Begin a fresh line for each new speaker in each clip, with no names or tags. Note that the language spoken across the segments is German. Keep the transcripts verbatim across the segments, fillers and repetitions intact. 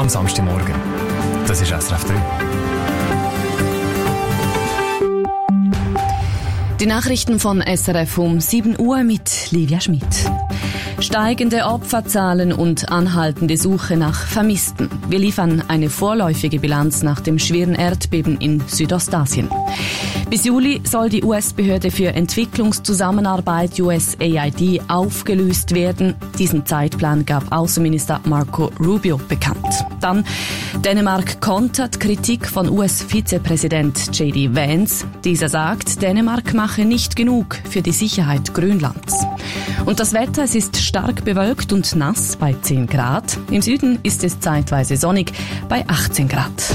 am Samstagmorgen. Das ist S R F drei.
Die Nachrichten von S R F um sieben Uhr mit Livia Schmidt. Steigende Opferzahlen und anhaltende Suche nach Vermissten. Wir liefern eine vorläufige Bilanz nach dem schweren Erdbeben in Südostasien. Bis Juli soll die U S-Behörde für Entwicklungszusammenarbeit U S A I D aufgelöst werden. Diesen Zeitplan gab Außenminister Marco Rubio bekannt. Dann Dänemark kontert Kritik von U S-Vizepräsident J D Vance. Dieser sagt, Dänemark mache nicht genug für die Sicherheit Grönlands. Und das Wetter, es ist stark bewölkt und nass bei zehn Grad. Im Süden ist es zeitweise sonnig bei achtzehn Grad.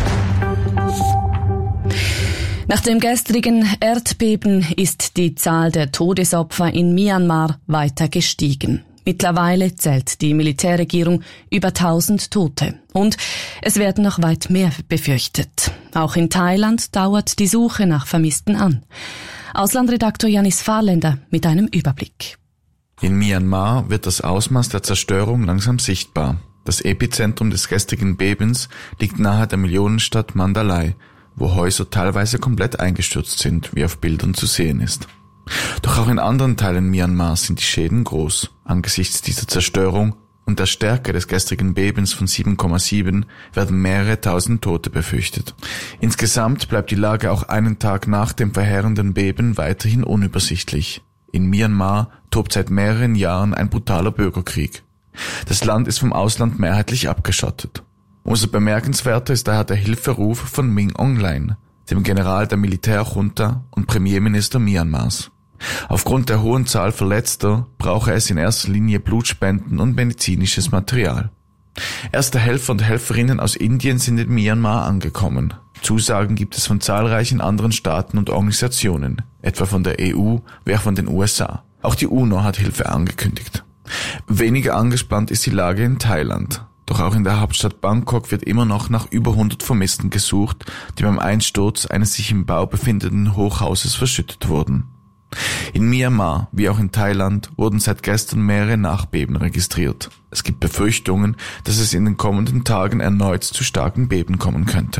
Nach dem gestrigen Erdbeben ist die Zahl der Todesopfer in Myanmar weiter gestiegen. Mittlerweile zählt die Militärregierung über tausend Tote. Und es werden noch weit mehr befürchtet. Auch in Thailand dauert die Suche nach Vermissten an. Auslandredaktor Janis Fahrländer mit einem Überblick.
In Myanmar wird das Ausmaß der Zerstörung langsam sichtbar. Das Epizentrum des gestrigen Bebens liegt nahe der Millionenstadt Mandalay, wo Häuser teilweise komplett eingestürzt sind, wie auf Bildern zu sehen ist. Doch auch in anderen Teilen Myanmars sind die Schäden groß. Angesichts dieser Zerstörung und der Stärke des gestrigen Bebens von sieben Komma sieben werden mehrere tausend Tote befürchtet. Insgesamt bleibt die Lage auch einen Tag nach dem verheerenden Beben weiterhin unübersichtlich. In Myanmar tobt seit mehreren Jahren ein brutaler Bürgerkrieg. Das Land ist vom Ausland mehrheitlich abgeschottet. Umso bemerkenswerter ist daher der Hilferuf von Min Aung Hlaing, dem General der Militärjunta und Premierminister Myanmars. Aufgrund der hohen Zahl Verletzter brauche es in erster Linie Blutspenden und medizinisches Material. Erste Helfer und Helferinnen aus Indien sind in Myanmar angekommen. Zusagen gibt es von zahlreichen anderen Staaten und Organisationen, etwa von der E U wie auch von den U S A. Auch die UNO hat Hilfe angekündigt. Weniger angespannt ist die Lage in Thailand. Doch auch in der Hauptstadt Bangkok wird immer noch nach über hundert Vermissten gesucht, die beim Einsturz eines sich im Bau befindenden Hochhauses verschüttet wurden. In Myanmar wie auch in Thailand wurden seit gestern mehrere Nachbeben registriert. Es gibt Befürchtungen, dass es in den kommenden Tagen erneut zu starken Beben kommen könnte.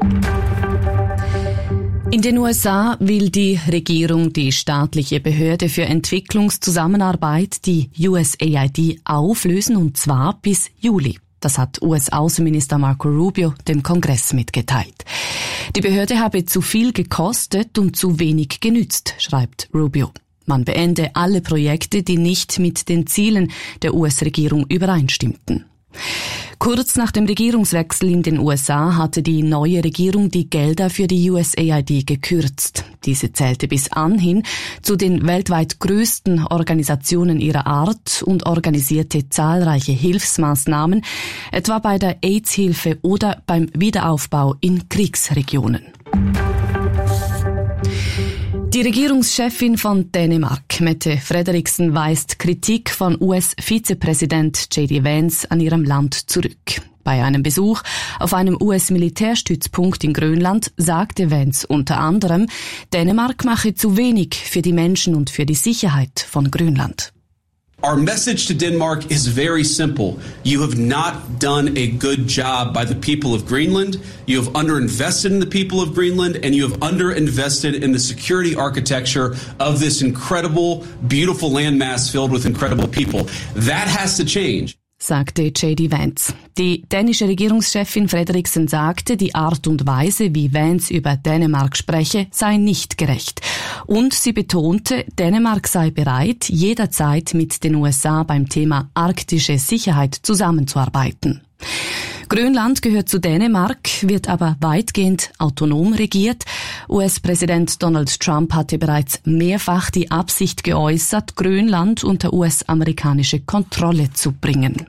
In den U S A will die Regierung die staatliche Behörde für Entwicklungszusammenarbeit, die U S A I D, auflösen, und zwar bis Juli. Das hat U S-Außenminister Marco Rubio dem Kongress mitgeteilt. Die Behörde habe zu viel gekostet und zu wenig genützt, schreibt Rubio. Man beende alle Projekte, die nicht mit den Zielen der U S-Regierung übereinstimmten. Kurz nach dem Regierungswechsel in den U S A hatte die neue Regierung die Gelder für die U S A I D gekürzt. Diese zählte bis anhin zu den weltweit größten Organisationen ihrer Art und organisierte zahlreiche Hilfsmaßnahmen, etwa bei der AIDS-Hilfe oder beim Wiederaufbau in Kriegsregionen. Die Regierungschefin von Dänemark, Mette Frederiksen, weist Kritik von U S-Vizepräsident J D Vance an ihrem Land zurück. Bei einem Besuch auf einem U S-Militärstützpunkt in Grönland sagte Vance unter anderem, Dänemark mache zu wenig für die Menschen und für die Sicherheit von Grönland.
Our message to Denmark is very simple. You have not done a good job by the people of Greenland. You have underinvested in the people of Greenland, and you have underinvested in the security architecture of this incredible, beautiful landmass filled with incredible people. That has to change,
sagte J D Vance. Die dänische Regierungschefin Frederiksen sagte, die Art und Weise, wie Vance über Dänemark spreche, sei nicht gerecht. Und sie betonte, Dänemark sei bereit, jederzeit mit den U S A beim Thema arktische Sicherheit zusammenzuarbeiten. Grönland gehört zu Dänemark, wird aber weitgehend autonom regiert. U S-Präsident Donald Trump hatte bereits mehrfach die Absicht geäußert, Grönland unter U S-amerikanische Kontrolle zu bringen.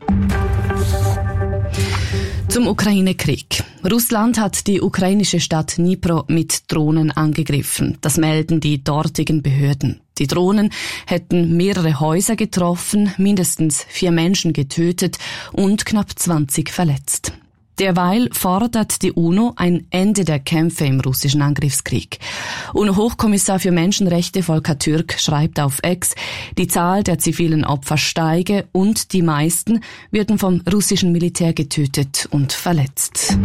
Zum Ukraine-Krieg. Russland hat die ukrainische Stadt Dnipro mit Drohnen angegriffen. Das melden die dortigen Behörden. Die Drohnen hätten mehrere Häuser getroffen, mindestens vier Menschen getötet und knapp zwanzig verletzt. Derweil fordert die UNO ein Ende der Kämpfe im russischen Angriffskrieg. UNO-Hochkommissar für Menschenrechte Volker Türk schreibt auf X, die Zahl der zivilen Opfer steige und die meisten würden vom russischen Militär getötet und verletzt.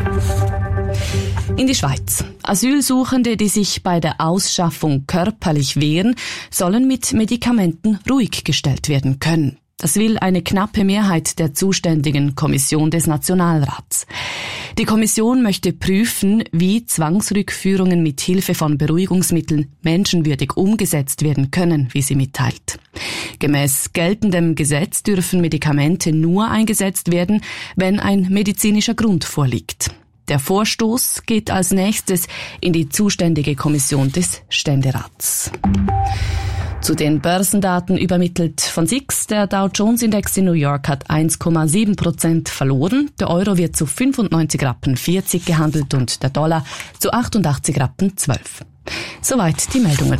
In die Schweiz. Asylsuchende, die sich bei der Ausschaffung körperlich wehren, sollen mit Medikamenten ruhig gestellt werden können. Das will eine knappe Mehrheit der zuständigen Kommission des Nationalrats. Die Kommission möchte prüfen, wie Zwangsrückführungen mit Hilfe von Beruhigungsmitteln menschenwürdig umgesetzt werden können, wie sie mitteilt. Gemäß geltendem Gesetz dürfen Medikamente nur eingesetzt werden, wenn ein medizinischer Grund vorliegt. Der Vorstoß geht als nächstes in die zuständige Kommission des Ständerats. Zu den Börsendaten übermittelt von S I X. Der Dow Jones Index in New York hat eins Komma sieben Prozent verloren. Der Euro wird zu fünfundneunzig Rappen vierzig gehandelt und der Dollar zu achtundachtzig Rappen zwölf. Soweit die Meldungen.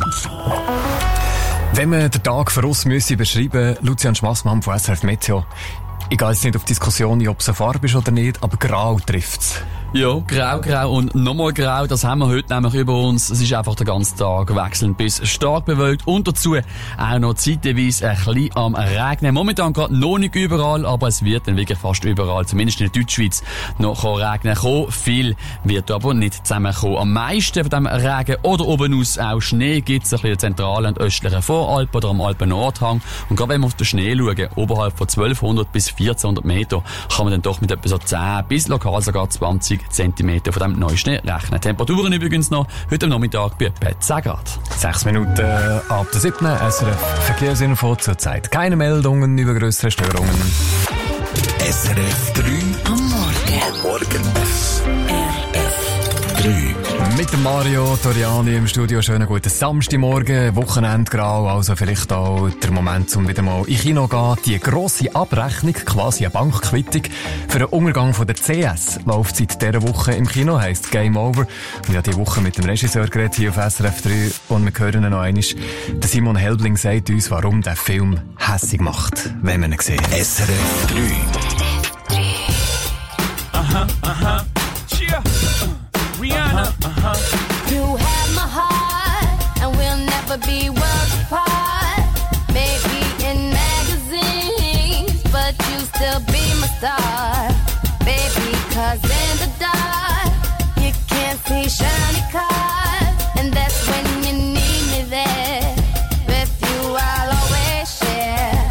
Wenn man den Tag für uns müsse beschreiben, Lucian Schmassmann von S R F Meteo. Ich gehe jetzt nicht auf die Diskussion, ob es eine Farbe ist oder nicht, aber grau trifft's.
Ja, grau, grau und nochmal grau, das haben wir heute nämlich über uns. Es ist einfach den ganzen Tag wechselnd bis stark bewölkt und dazu auch noch zeitweise ein bisschen am Regnen. Momentan gerade noch nicht überall, aber es wird dann wirklich fast überall, zumindest in der Deutschschweiz, noch regnen kommen. Viel wird aber nicht zusammenkommen. Am meisten von diesem Regen oder oben aus auch Schnee gibt es ein bisschen in der zentralen und östlichen Voralpen oder am Alpen-Nordhang. Und gerade wenn wir auf den Schnee schauen, oberhalb von zwölfhundert bis vierzehnhundert Meter, kann man dann doch mit etwa so zehn bis lokal sogar zwanzig Zentimeter von dem Neuschnee rechnen. Temperaturen übrigens noch heute am Nachmittag bei etwa zehn Grad.
Sechs Minuten ab der siebten S R F Verkehrsinfo zur Zeit. Keine Meldungen über grössere Störungen.
S R F drei am Morgen. Am Morgen. S R F drei.
Mit dem Mario Toriani im Studio. Schönen guten Samstagmorgen, Wochenendgrau, also vielleicht auch der Moment, um wieder mal in Kino zu gehen. Die grosse Abrechnung, quasi eine Bankquittung für den Untergang von der C S, läuft seit dieser Woche im Kino, heisst Game Over. Und ich habe diese Woche mit dem Regisseur geredet hier auf S R F drei und wir hören ihn noch einmal. Der Simon Helbling sagt uns, warum der Film hässig macht, wenn man ihn sieht.
S R F drei.
Aha, aha. Cheer. Rihanna, uh-huh.
You have my heart, and we'll never be worlds apart. Maybe in magazines, but you still be my star. Baby, 'cause in the dark, you can't see shiny cars. And that's when you need me there. With you, I'll always share.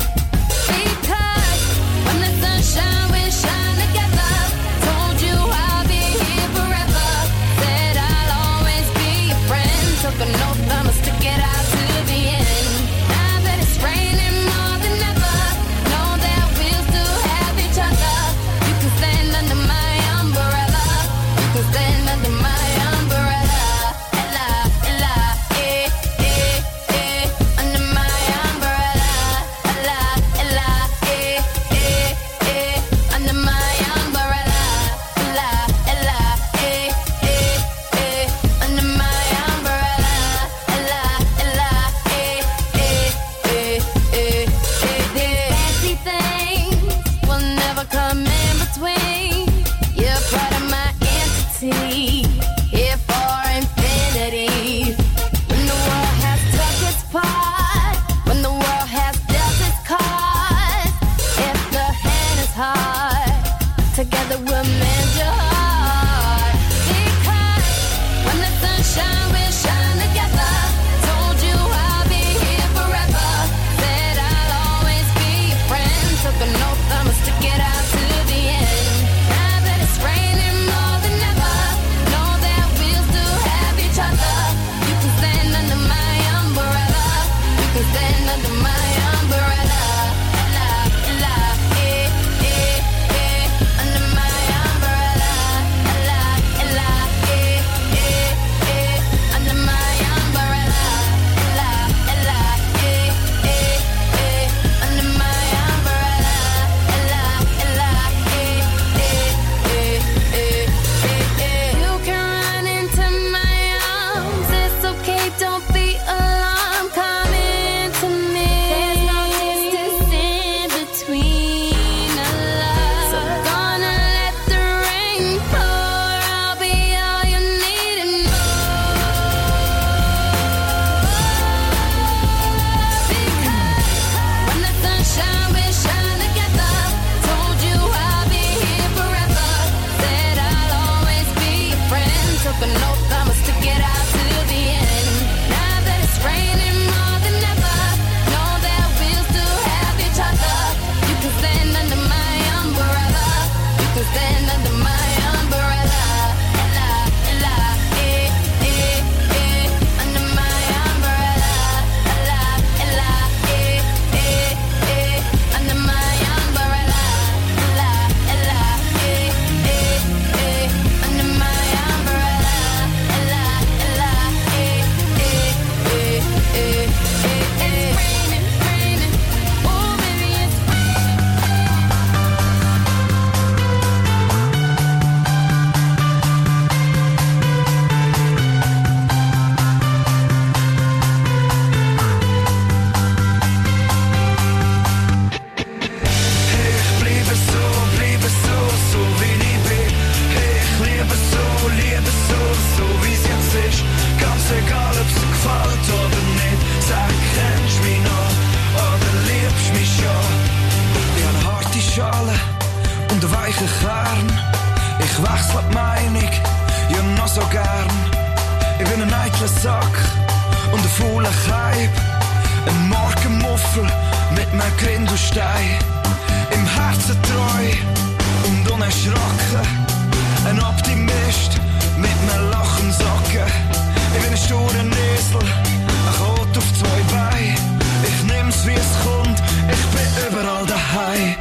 Because when the sunshine, we shine together. Told you I'll be here forever. Said I'll always be your friend. Took an oath, I'ma stick it out to the end. Now that it's raining more than ever, know that we'll still have each other. You can stand under my umbrella. You can stand under my umbrella. Ella, Ella, eh, eh, eh. Under my umbrella. Ella, Ella, eh, eh, eh. Under my umbrella. Ella, Ella, eh, eh, eh. Under my umbrella. Ella, Ella, eh, eh, eh, eh, eh. Fancy things will never come in between. You're part of my entity, here for infinity. When the world has took its part, when the world has dealt its cards, if the hand is hard, together we'll mend your heart. Because when the sunshine, we'll shine together. Told you I'll be here forever. Said I'll always be your friend. Took an oath, I'ma stick it out to the end. Now that it's raining more than ever, know that we'll still have each other. You can stand under my umbrella. You can stand under my umbrella. Ella, Ella, eh, eh, eh. Under my umbrella. can stand under my umbrella. Ella, ella, eh, eh, eh, under my umbrella. Ella, ella, eh, eh, eh, under my umbrella. Ella, ella, eh, eh, eh, under my umbrella. Ella, ella, eh, eh, eh, eh, eh, eh. Raining, raining, oh baby it's
Ich bleibe so, bleibe so, so wie ich bin. Ich liebe so, liebe so, so wie's jetzt ist. Ganz egal, ob's dir gefällt oder nicht. Sag, kennst du mich noch oder liebst mich schon? Ich hab eine harte Schale und einen weichen Kern. Ich wechsle die Meinung, ja noch so gern. Ich bin ein eitler Sack und ein fauler Keib. Ein Morgenmuffel mit einem Grindelstein. Im Herzen treu und unerschrocken. Ein Optimist mit einem Lachen Socken. Ich bin ein sturer Esel, ein Kot auf zwei Beinen. Ich nimm's wie es kommt, ich bin überall daheim.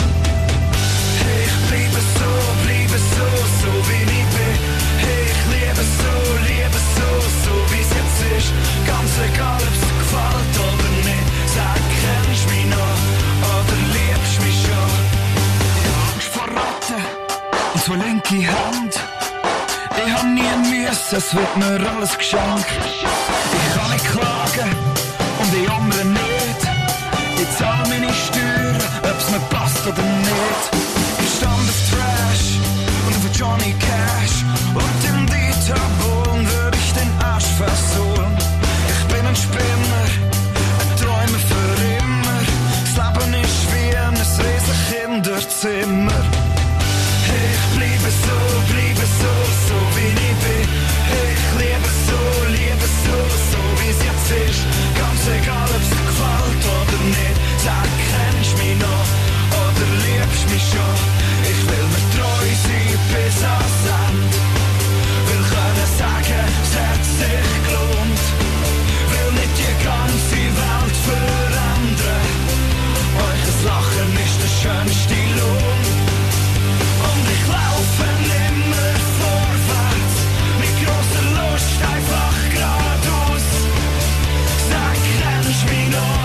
Ich bleibe so, bleibe so, so wie ich bin. Ich liebe so, liebe so, so wie's jetzt ist. Ganz egal, ob's dir gefällt oder nicht. Sag, kennst du mich noch oder liebst mich schon? Ich hab Angst vor Ratten und so linke Hand. Ich hab nie müssen, es wird mir alles geschenkt. Ich kann nicht klagen und ich jammere nicht. Ich zahl meine Steuern, ob's mir passt oder nicht. Ich stand auf Trash und auf Johnny Cash. Und im Dieter Bohlen würde ich den Arsch versohlen. Ich bin ein Spinner, ein Träumer für immer. Das Leben ist wie ein riesen Kinderzimmer. Ich bleibe so, bleibe so, so wie ich bin. Ich liebe so, liebe so, so wie's jetzt ist. Ganz egal, ob's dir gefällt oder nicht. Sag, kennst du mich noch oder liebst mich schon? Ich will mir treu sein bis ans Ende. Will können sagen, es hat sich gelohnt. Will nicht die ganze Welt verändern. Euch Lachen ist der schönste Lohn. Und ich laufe nimmer vorwärts, mit grosser Lust einfach geradeaus. Sag, kennst du mich noch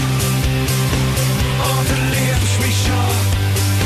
oder liebst mich schon?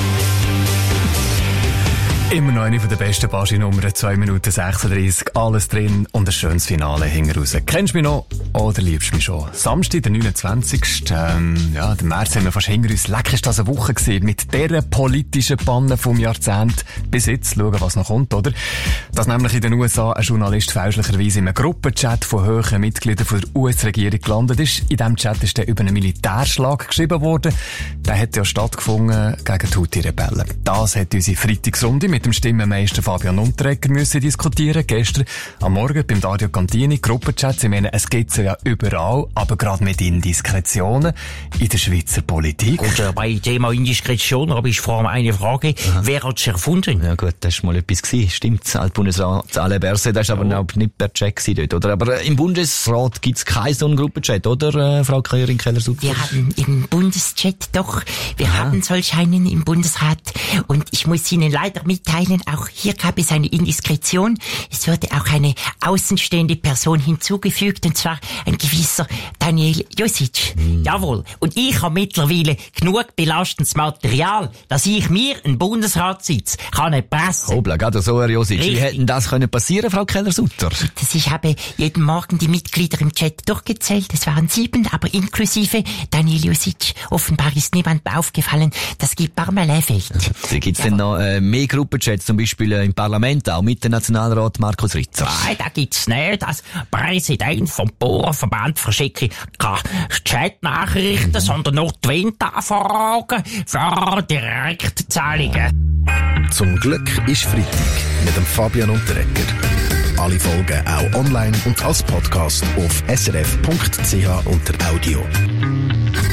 Immer noch eine von der besten Baschi-Nummern, zwei Minuten sechsunddreißig, alles drin und ein schönes Finale hinten raus. Kennst du mich noch oder liebst du mich schon? Samstag, der neunundzwanzigsten Ähm, ja, den März haben wir fast hinter uns. Leck, ist das eine Woche gewesen, mit dieser politischen Panne vom Jahrzehnt bis jetzt. Schauen, was noch kommt, oder? Dass nämlich in den U S A ein Journalist fälschlicherweise in einem Gruppenchat von hohen Mitgliedern von der U S-Regierung gelandet ist. In diesem Chat ist der über einen Militärschlag geschrieben worden. Der hat ja stattgefunden gegen die Houthi-Rebellen. Das hat unsere Freitagsrunde mit dem Stimmenmeister Fabian Unterreger müssen diskutieren. Gestern am Morgen beim Dario Cantini, Gruppenchats. Ich meine, es gibt sie ja überall, aber gerade mit Indiskretionen in der Schweizer Politik.
Und äh, bei Thema Indiskretion habe ich vor allem eine Frage. Aha. Wer hat es erfunden?
Ja gut, das war mal etwas gewesen. Stimmt, das Altbundesrat Alain Berset, das war aber oh. nicht per Check dort, oder? Aber im Bundesrat gibt es keinen so einen Gruppenchat, oder, äh, Frau Köring-Keller-Sutter?
Wir haben im Bundeschat doch. Wir Aha. haben solch einen im Bundesrat. Und ich muss Ihnen leider mitteilen, auch hier gab es eine Indiskretion. Es wurde auch eine außenstehende Person hinzugefügt, und zwar ein gewisser Daniel Josic. Mhm. Jawohl. Und ich habe mittlerweile genug belastendes Material, dass ich mir einen Bundesratssitz kann erpressen.
Hobla, gerade so, Herr Josic. Wie hätte das können passieren, Frau Keller-Sutter?
Ich habe jeden Morgen die Mitglieder im Chat durchgezählt. Es waren sieben, aber inklusive Daniel Josic. Offenbar ist niemandem aufgefallen, dass Guy Parmelin fehlt.
Ja, gibt's denn noch äh, mehr Gruppenchats, zum Beispiel äh, im Parlament, auch mit dem Nationalrat Markus Ritter?
Nein, da gibt's nicht. Als Präsident vom Bauernverband verschicke ich keine Chat-Nachrichten, mhm. sondern nur die Windanfragen für Direktzahlungen.
Zum Glück ist Freitag mit dem Fabian Unterreger. Alle Folgen auch online und als Podcast auf s r f punkt c h unter Audio.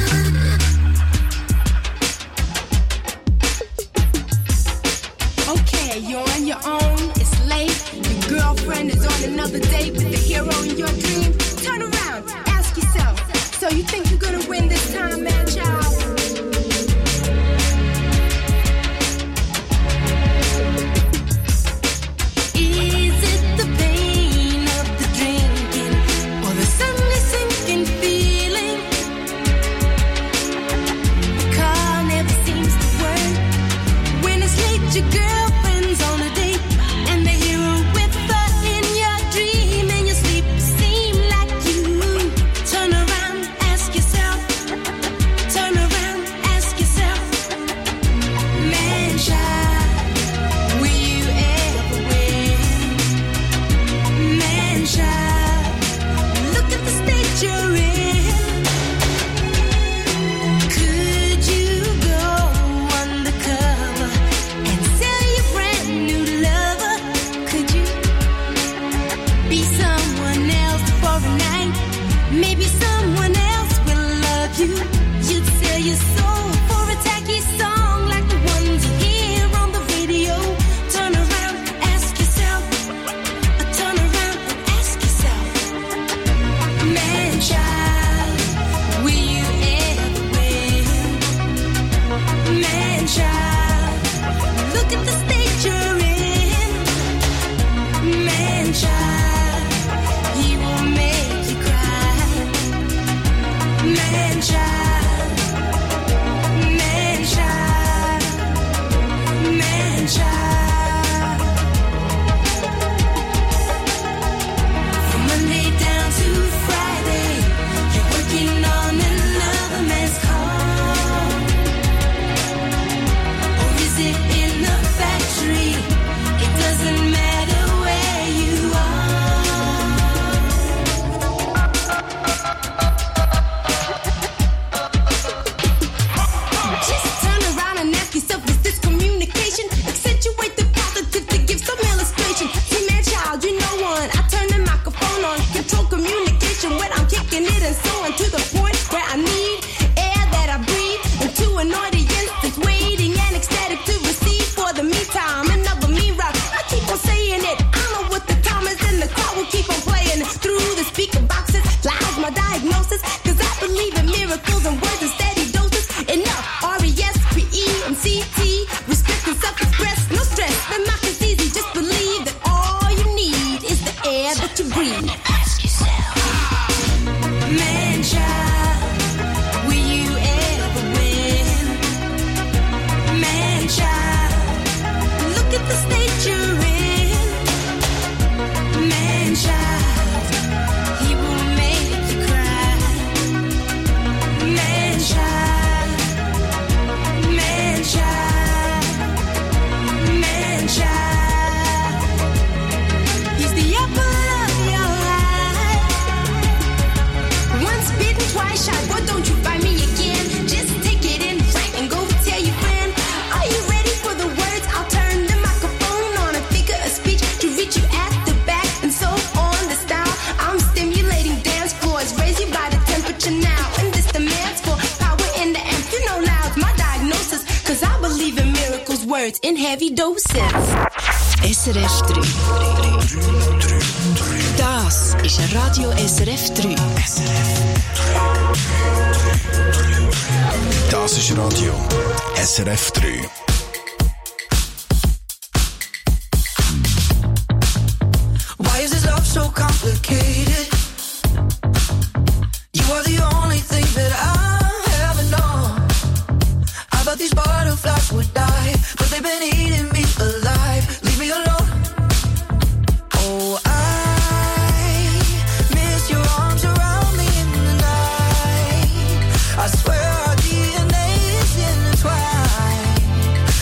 Okay. hey, you're on your own, it's late. Your girlfriend is on another date with the hero in your dream. Turn around, ask yourself, so you think you're gonna win this time, man, child? Is it the pain of the drinking or the suddenly sinking feeling? The car never seems to work. When it's late, your girlfriend's on a date, and the hero with her in your dream. In your sleep, seem like you. Turn around, ask yourself. Turn around, ask yourself. Man, child, will you ever win? Man, child, look at the state you're in. Could you go undercover and sell your brand new lover? Could you be someone else for a night? Maybe someone else will love you. You'd sell your soul for a tacky song like the ones you hear on the radio. Turn around, ask yourself. Turn around and ask yourself. Man, child, will you ever win? Man, child, look at the state you're in. Man, child, he will make you cry. Man, child, man, child, man, child. From Monday down to Friday, you're working on another man's car. Or is it in the factory? It doesn't matter where you are. Just turn around and ask yourself, is this communication? Accentuate the positive to give some illustration. See, man, child, you know one. I turn the microphone on, control communication when I'm kicking it and so on, to the point where I need air that I breathe into an audience that's waiting and ecstatic to receive. For the meantime, another me rock. I keep on saying it. I know what the time is, and the crowd will keep on playing through the speaker boxes. Loud my diagnosis, cause I believe in miracles and words and steady doses. Enough, R E S P E and C T. Respect and self-express, no stress. The knock is easy, just believe that all you need is the air that you breathe. Ask yourself, man, child, will you ever win? Man, child, look at the state you're in. Man, child, he will make you cry. Man, child, man, child, man, child. He's the apple of your eye. Once bitten, twice shy. Boy, don't you find me again. Just take it in right and go tell your friend. Are you ready for the words? I'll turn the microphone on and figure a speech to reach you at the back and so on. The style I'm stimulating dance floors, raise your body temperature now. And this demands for power in the amp. You know loud's my diagnosis, cause I believe in miracles, words in heavy doses.
S R F drei. Das ist Radio S R F drei.
Das ist Radio S R F drei.
Why is this love so complicated? You are the only thing that I ever know. I thought these butterflies would die, but they've been eating me alive. Leave me alone. Oh, I miss your arms around me in the night. I swear our D N A is intertwined.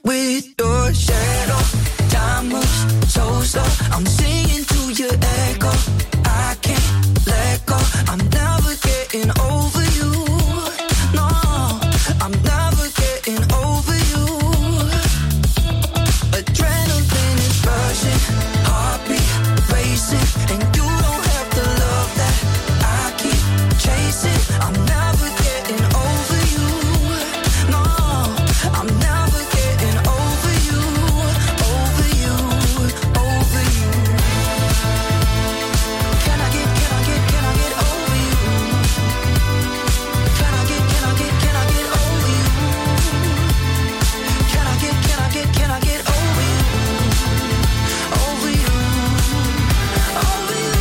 with your shadow. Time moves so slow. I'm singing to your echo. I can't let go. I'm never getting over you. No, I'm never getting over you. Adrenaline is rushing, heartbeat racing, and you don't have the love that I keep chasing. I'm never getting over you. No, I'm never getting over you, over you, over you. Can I get, can I get, can I get over you? Can I get, can I get, can I get over you? Can I get, can I get, can I get over you? Over you, over you.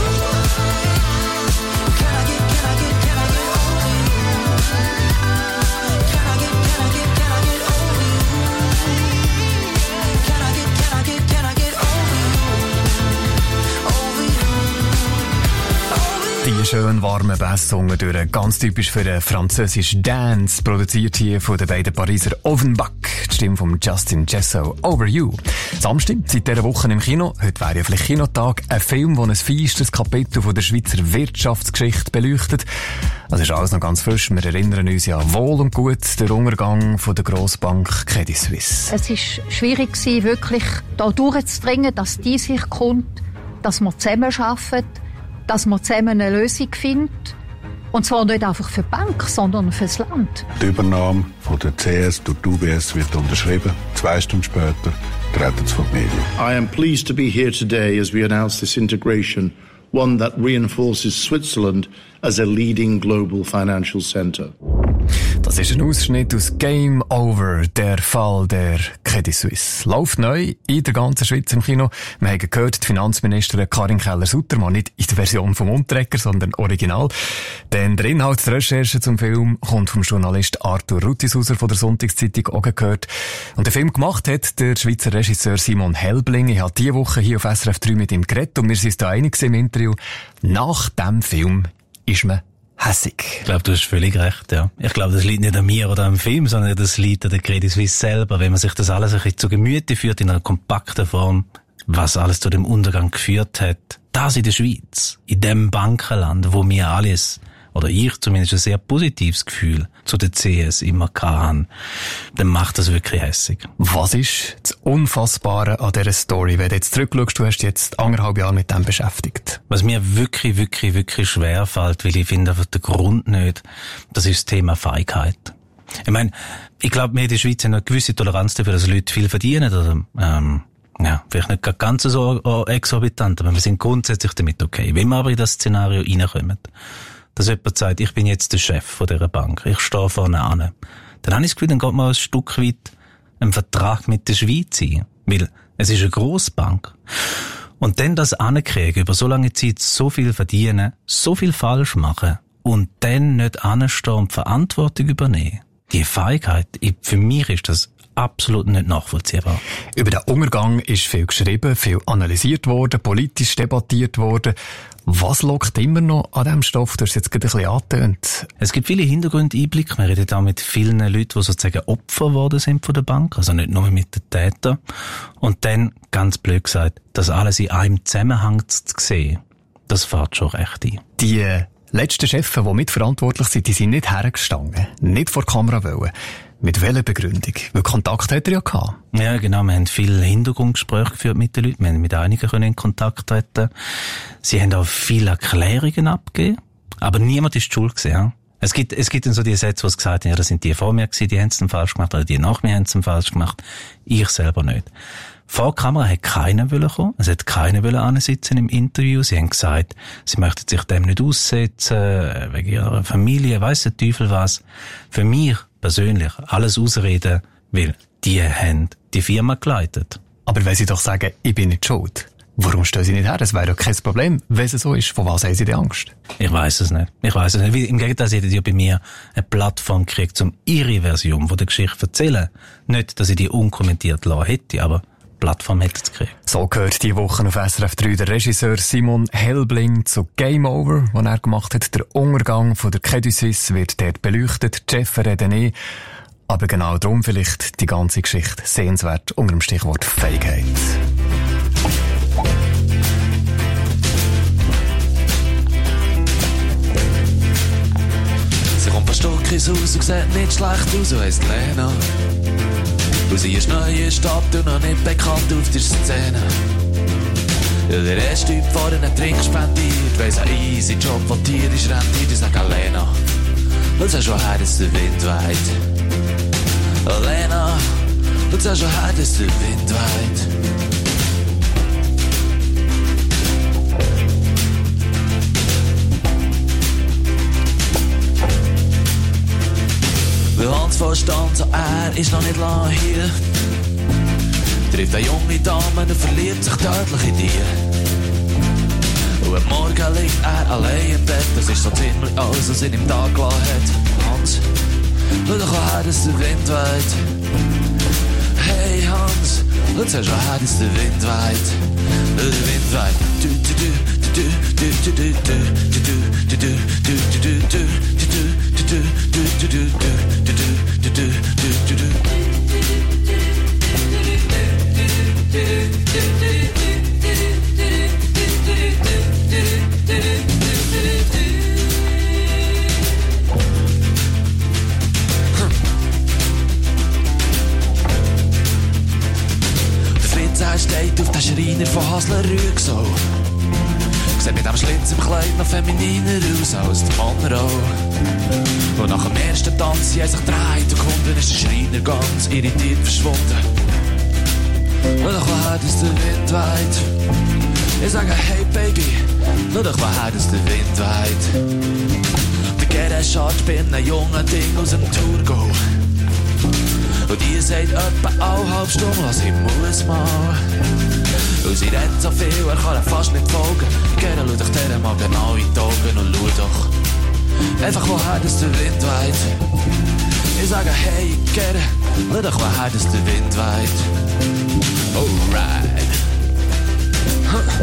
Can I get, can I get, can I get over you? Can I get, can I get, can I get over you? Can I get, can I get, can I get over you? Over you.
Die schön warmen Bass gesungen durch, ganz typisch für den französischen Dance, produziert hier von den beiden Pariser Offenbach, die Stimme von Justin Jesso, Over You. Samstag, seit dieser Woche im Kino, heute wäre ja vielleicht Kinotag, ein Film, der ein feistes Kapitel von der Schweizer Wirtschaftsgeschichte beleuchtet. Das ist alles noch ganz frisch, wir erinnern uns ja wohl und gut den Untergang von der Grossbank Credit Suisse.
Es war schwierig, wirklich da durchzudringen, dass die sich kommt, dass wir zusammenarbeiten, dass man zusammen eine Lösung findet. Und zwar nicht einfach für die Bank, sondern für das Land.
Die Übernahme von der C S durch die U B S wird unterschrieben. Zwei Stunden später treten sie vor die Medien.
I am pleased to be here today as we announce this integration, one that reinforces Switzerland as a leading global financial centre.
Das ist ein Ausschnitt aus Game Over, der Fall der Credit Suisse. Läuft neu in der ganzen Schweiz im Kino. Wir haben gehört, die Finanzministerin Karin Keller-Sutter, nicht in der Version vom Unterrecker, sondern original. Denn der Inhalt der Recherche zum Film kommt vom Journalist Arthur Ruttishauser von der Sonntagszeitung auch gehört. Und der Film gemacht hat der Schweizer Regisseur Simon Helbling. Ich habe diese Woche hier auf S R F drei mit ihm geredet und wir sind uns da einig im Interview. Nach dem Film ist man hässig.
Ich glaube, du hast völlig recht, ja. Ich glaube, das liegt nicht an mir oder am Film, sondern das liegt an der Credit Suisse selber. Wenn man sich das alles ein bisschen zu Gemüte führt, in einer kompakten Form, was alles zu dem Untergang geführt hat. Das in der Schweiz, in dem Bankenland, wo wir alles, oder ich zumindest, ein sehr positives Gefühl zu der C S immer hatten, dann macht das wirklich hässig.
Was ist das Unfassbare an dieser Story? Wenn du jetzt zurückschaust, du hast jetzt anderthalb Jahre mit dem beschäftigt.
Was mir wirklich, wirklich, wirklich schwer fällt, weil ich finde einfach den Grund nicht, das ist das Thema Feigheit. Ich meine, ich glaube, wir in der Schweiz haben eine gewisse Toleranz dafür, dass Leute viel verdienen, oder, ähm, ja, vielleicht nicht ganz so exorbitant, aber wir sind grundsätzlich damit okay. Wenn wir aber in das Szenario reinkommen, dass jemand sagt, ich bin jetzt der Chef von dieser Bank, ich stehe vorne an, dann habe ich das Gefühl, dann geht man ein Stück weit einen Vertrag mit der Schweiz ein. Weil es ist eine Grossbank. Und dann das ankriegen, über so lange Zeit so viel verdienen, so viel falsch machen und dann nicht anstehen und Verantwortung übernehmen. Die Feigheit, für mich ist das absolut nicht nachvollziehbar.
Über den Untergang ist viel geschrieben, viel analysiert worden, politisch debattiert worden. Was lockt immer noch an diesem Stoff? Du hast es jetzt gerade ein bisschen angetönt.
Es gibt viele Hintergrundeinblicke. Wir reden da mit vielen Leuten, die sozusagen Opfer geworden sind von der Bank, also nicht nur mit den Tätern. Und dann, ganz blöd gesagt, das alles in einem Zusammenhang zu sehen, das fährt schon recht ein.
Die letzten Chefs, die mitverantwortlich sind, die sind nicht hergestanden, nicht vor die Kamera wollen. Mit welcher Begründung? Weil Kontakt hat er ja gehabt.
Ja, genau. Wir haben viele Hintergrundgespräche geführt mit den Leuten. Wir haben mit einigen in Kontakt treten. Sie haben auch viele Erklärungen abgegeben. Aber niemand ist schuld gewesen, ja. Es gibt, es gibt dann so die Sätze, die gesagt haben, ja, das sind die vor mir gewesen, die haben es dann falsch gemacht, oder die nach mir haben es dann falsch gemacht. Ich selber nicht. Vor der Kamera hat keiner wollen kommen. Es hat keiner wollen ansitzen im Interview. Sie haben gesagt, sie möchten sich dem nicht aussetzen, wegen ihrer Familie, weiss der Teufel was. Für mich persönlich alles ausreden, weil die haben die Firma geleitet.
Aber wenn sie doch sagen, ich bin nicht schuld, warum stehen sie nicht her? Das wäre doch kein Problem, wenn es so ist. Von was haben sie die Angst?
Ich weiss es nicht. Ich weiss es nicht. Im Gegenteil, sie hätten ja bei mir eine Plattform gekriegt, um ihre Version von der Geschichte zu erzählen. Nicht, dass ich die unkommentiert lassen hätte, aber Plattform hätte es gekriegt.
So gehört diese Woche auf S R F drei der Regisseur Simon Helbling zu Game Over, den er gemacht hat. Der Untergang von der Credit Suisse wird dort beleuchtet. Die Chefs reden eh. aber genau darum vielleicht die ganze Geschichte sehenswert unter dem Stichwort Feigheit.
Sie kommt ein Stück ins Haus und sieht nicht schlecht aus und heisst Lena. Und sie ist neu in der Stadt und noch nicht bekannt auf der Szene. Ja, der erste Typ vor einen Trink spendiert, weiss ein easy Job, wo tierisch rentiert. Ich sag Lena, und sag schon her, dass der Wind weht. Lena, und sag schon her, dass der Wind weht. Weil Hans verstand, so er ist noch nicht lang hier. Trifft eine junge Dame und verliebt sich tödlich in dir. Und am Morgen liegt er allein im Bett, das ist so ziemlich alles, was in ihm da gelassen hat. Hans, schau doch her, dass der Wind weht. Hey Hans, schau schon her, dass der Wind weht. Der Wind weht. Du, du, du, du, du, du, du, du, du, du, du, du, du, du, du, der steht auf den Schreiner von Hasler Rüegsau. Sieht mit dem Schlitz im Kleid noch femininer aus als der Mann auch. Und nach dem ersten Tanz sie haben sich gedreht und gefunden ist der Schreiner ganz irritiert verschwunden. Schau doch woher, dass der Wind weht. Ich sage, hey Baby, schau doch woher, dass der Wind weht. Der Gerhard schaut bei einem jungen Ding aus dem Thurgau. Und die sagt etwa eine halbe Stunde, was ich muss mal. Und sie redet so viel, er kann ihr fast nicht folgen. Gerne schau dich der mal genau in die Augen und schau doch einfach woher, dass der Wind weht. Ich sage, hey, gerne, schau doch woher, dass der Wind weht. Alright. Huh.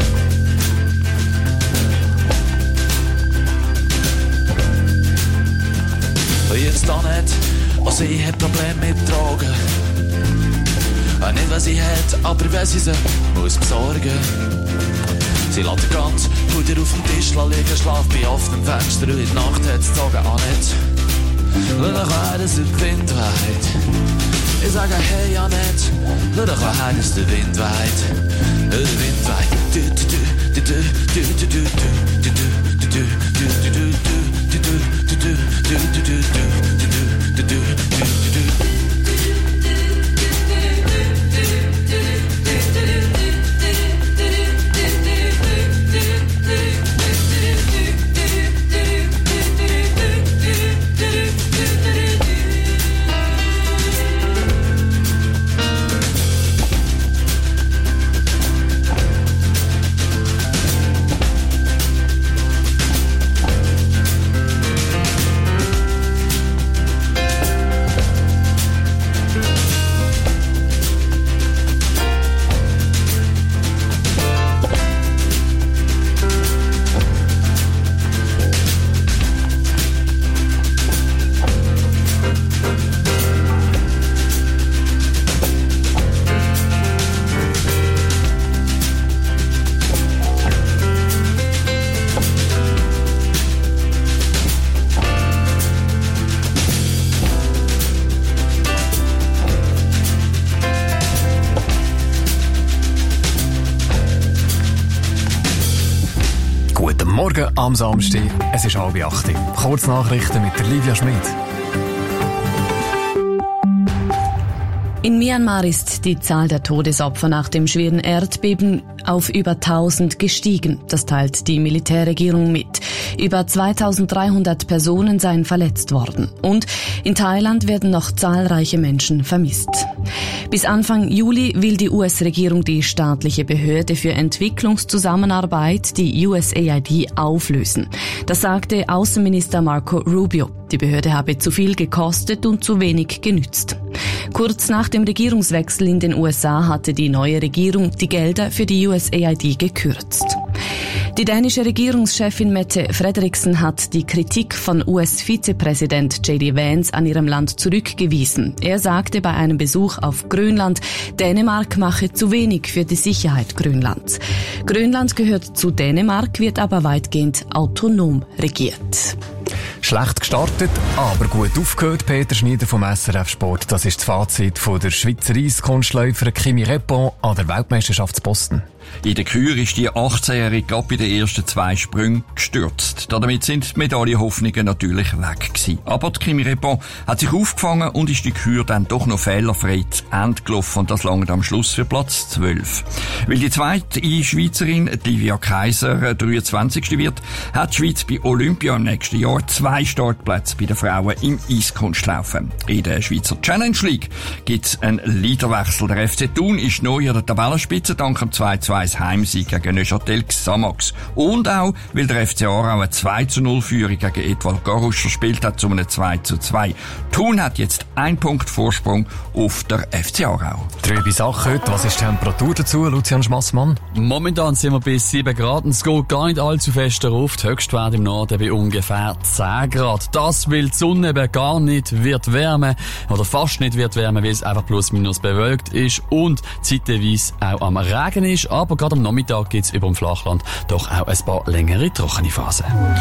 Und jetzt da nicht, oh, sie hat Probleme mit Drogen. Auch nicht, was sie hat, aber wenn sie sie muss besorgen. Sie lässt den ganzen Puder auf dem Tisch liegen, schlaft bei offenem Fenster und in der Nacht hat sie Zogen an nicht. Schau doch woher, dass der Wind weht. Ich sage, hey Annette, schau doch woher, dass der Wind weht. Der Wind weht. Du, du, du, du, du, du, du, du, du, du, du, du, du,
Morgen am Samstag, es ist halb acht. Kurznachrichten mit der Livia Schmid.
In Myanmar ist die Zahl der Todesopfer nach dem schweren Erdbeben auf über tausend gestiegen. Das teilt die Militärregierung mit. Über zweitausenddreihundert Personen seien verletzt worden. Und in Thailand werden noch zahlreiche Menschen vermisst. Bis Anfang Juli will die U S-Regierung die staatliche Behörde für Entwicklungszusammenarbeit, die U S A I D, auflösen. Das sagte Außenminister Marco Rubio. Die Behörde habe zu viel gekostet und zu wenig genützt. Kurz nach dem Regierungswechsel in den U S A hatte die neue Regierung die Gelder für die U S A I D gekürzt. Die dänische Regierungschefin Mette Frederiksen hat die Kritik von U S-Vizepräsident J D Vance an ihrem Land zurückgewiesen. Er sagte bei einem Besuch auf Grönland, Dänemark mache zu wenig für die Sicherheit Grönlands. Grönland gehört zu Dänemark, wird aber weitgehend autonom regiert.
Schlecht gestartet, aber gut aufgehört. Peter Schneider vom S R F Sport. Das ist das Fazit von der Schweizer Eiskunstläuferin Kimi Räpon an der Weltmeisterschaftsposten.
In der Kür ist die achtzehnjährige gerade bei den ersten zwei Sprüngen gestürzt. Damit sind die Medaillenhoffnungen natürlich weg gewesen. Aber die Kimi Räpon hat sich aufgefangen und ist die Kür dann doch noch fehlerfrei zu Ende gelaufen. Und das langt am Schluss für Platz zwölf. Weil die zweite Schweizerin, Livia Kaiser, dreiundzwanzigste wird, hat die Schweiz bei Olympia im nächsten Jahr zwei Startplätze bei den Frauen im Eiskunstlaufen. In der Schweizer Challenge League gibt es einen Leaderwechsel. Der F C Thun ist neu an der Tabellenspitze dank dem zwei zu eins Heimsieg gegen Neuchâtel Xamax. Und auch, weil der F C Aarau eine zwei zu null Führung gegen Etoile Garus verspielt hat zu einem zwei zu zwei. Thun hat jetzt einen Punkt Vorsprung auf der F C Aarau.
Drei Sachen heute. Was ist die Temperatur dazu, Lucian Schmassmann?
Momentan sind wir bis sieben Grad und es geht gar nicht allzu fest darauf. Die Höchstwerte im Norden bei ungefähr zehn Grad. Das, weil die Sonne eben gar nicht wird wärmen oder fast nicht wird wärmen, weil es einfach plus minus bewölkt ist und zeitweise auch am Regen ist. Aber gerade am Nachmittag gibt es über dem Flachland doch auch ein paar längere trockene Phasen.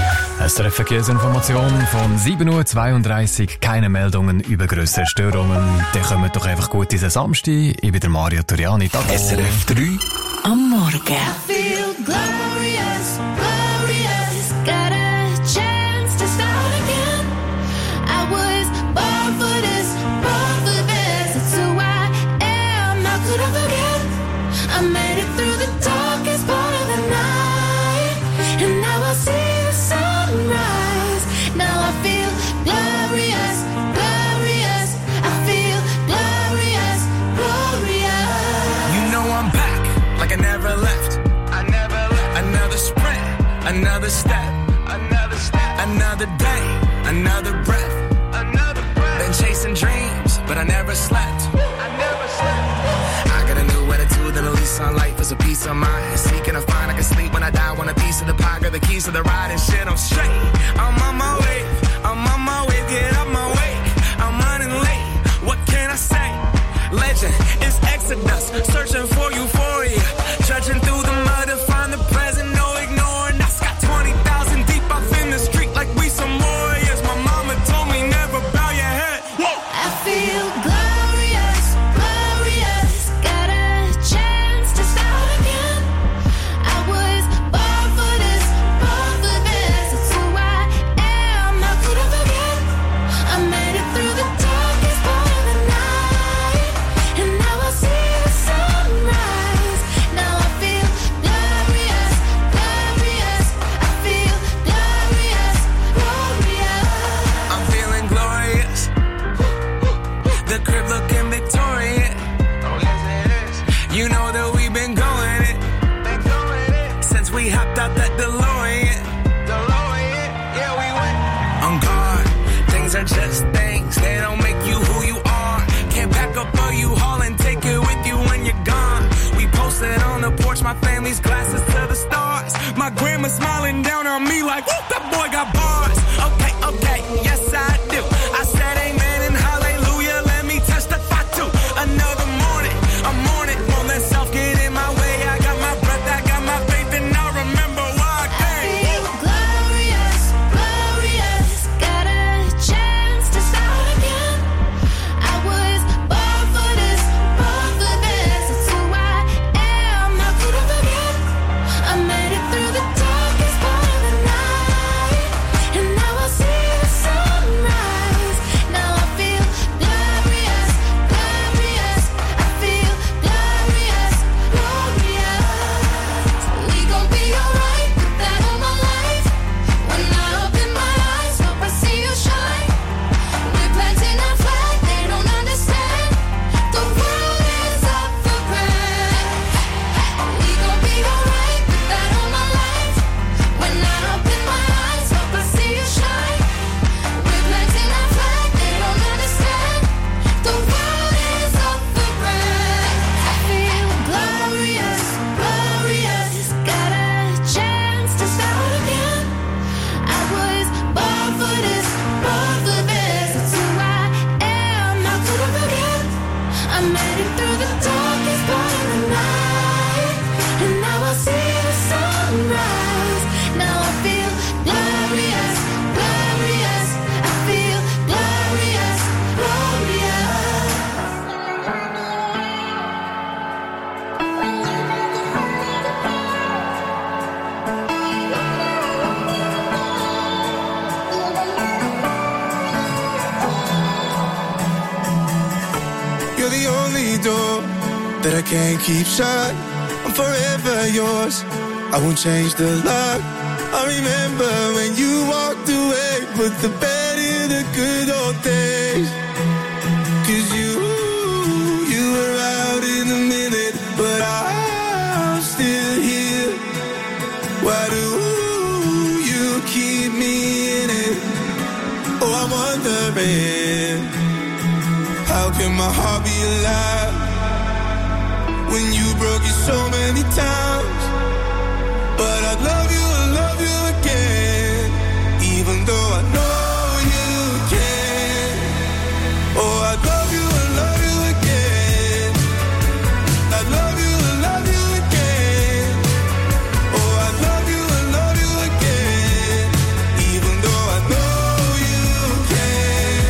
S R F Verkehrsinformation von sieben Uhr zweiunddreißig. Keine Meldungen über grössere Störungen. Dann kommen doch einfach gut diesen Samstag. Ich bin der Mario Toriani.
S R F drei
am Morgen.
I feel glorious, glorious. Got a chance to start again. I was born for this, born for this. It's who I am. How could I forget? I made it through the darkest part of the night, and now I see the sunrise. Now I feel glorious, glorious. I feel glorious, glorious.
You know I'm back, like I never left. I never left. Another sprint, another step, another step, another day, another breath, another breath. Been chasing dreams, but I never slept. I never slept. I got a new attitude and a lease on life is a peace of mind. Seeking to find I can sleep when I die. Want a piece of the pie, got the keys to the ride and shit. I'm straight. I'm on my way. I'm on my way. Get up my way. I'm running late. What can I say? Legend is Exodus, searching for euphoria. Trudging through the mud to find the present, no ignoring. I got twenty thousand deep off in the street like we some warriors. My mama told me never bow your head. Whoa.
I feel glorious, glorious. Got a chance to start again. I was born for this, born for this. It's who I am. How could I forget? I made it through the darkest part of the night, and now I see the sunrise. Now I feel glorious, glorious. I feel glorious, glorious.
I'm feeling glorious. The crib looking victorious. Oh yes it is. You know that we've been going it. Been going it. Since we hopped out that DeLorean. DeLorean, yeah we went. On guard, things are just things. They don't make you who you are. Can't pack up all you haul and take it with you when you're gone. We posted on the porch, my family's glasses to the stars. My grandma smiling down on me like, whoop, that boy got bars. Okay, okay, yes I do. I said amen and hallelujah, let me testify too. Another morning, I'm on it, won't let self get in my way. I got my breath, I got my faith, and I remember why I came.
I feel glorious, glorious. Got a chance to start again. I was born for this, born for this. It's who I am. How could I forget? I made it through the darkest part of the night.
door that I can't keep shut. I'm forever yours, I won't change the lock. I remember when you walked away, put the bed in the good old days. Cause you, you were out in a minute, but I'm still here. Why do you keep me in it? Oh, I'm wondering, how can my heart be alive when you broke it so many times? But I'd love you, I love you again, even though I know you can. Oh, I'd love you, I love you again. I'd love you, I love you again. Oh, I'd love you, I love you again, even though I know you can.